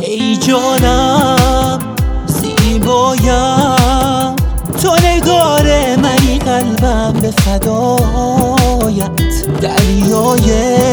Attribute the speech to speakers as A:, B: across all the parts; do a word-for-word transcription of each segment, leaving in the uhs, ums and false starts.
A: ای جانم زیبایم، تو نگار منی قلبم به فدایت. دریای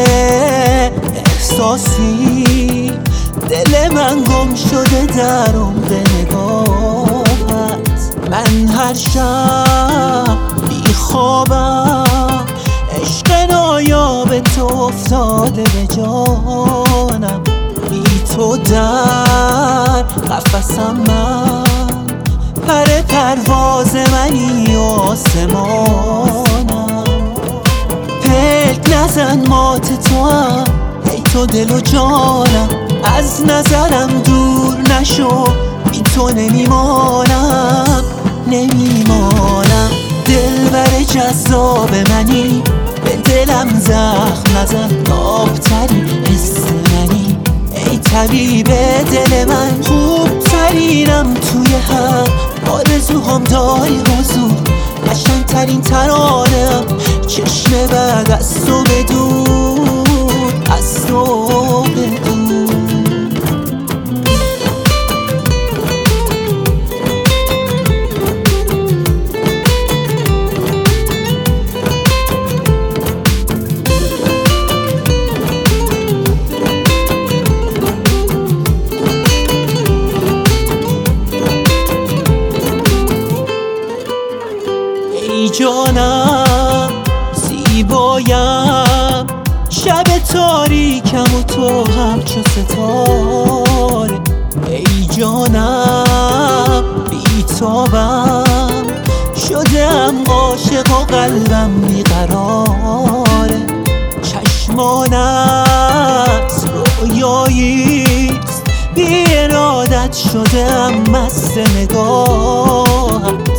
A: احساسی دل من گم شده در عمق نگاهت. من هر شب بی خوابم، عشق نایاب تو افتاده به جانم. بی تو در قفسم من، پر پرواز منی و آسمانم. پلک نزن مات تو هم، ای تو دل و جانم. از نظرم دور نشو، بی تو نمیمانم نمیمانم. دلبر جذاب منی، به دلم زخم نزن. آبترین حس منی، ای طبیب دل من. خوبترینم توی هر آرزوهام داری حضور. قشنگترین ترانه‌ام چشم بعد از تو بدور، از تو بدور. ای جانم زیبایم، شب تاریکم و تو همچو ستاره. ای جانم بیتابم، شدم عاشق و قلبم بیقراره. چشمانت رویاییست، بی ارادت شدم مست نگاهت.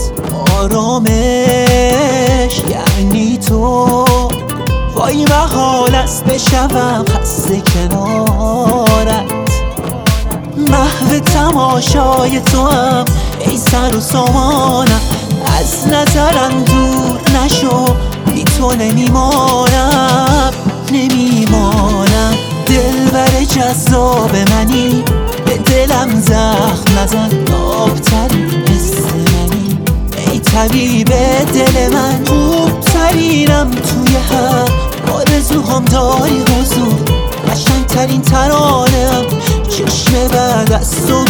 A: آرامش یعنی تو، وای محال است بشوم خسته کنارت. محو تماشای تو هم، ای سر و سامانم. از نظرم دور نشو، بی تو نمیمانم نمیمانم. دلبر جذاب منی، به دلم زخم نزن. آبترین حس منی، ای طبیب دل من. خوبترینم توی هر آرزوهام داری حضور. قشنگترین ترانه‌ام چشم بعد از تو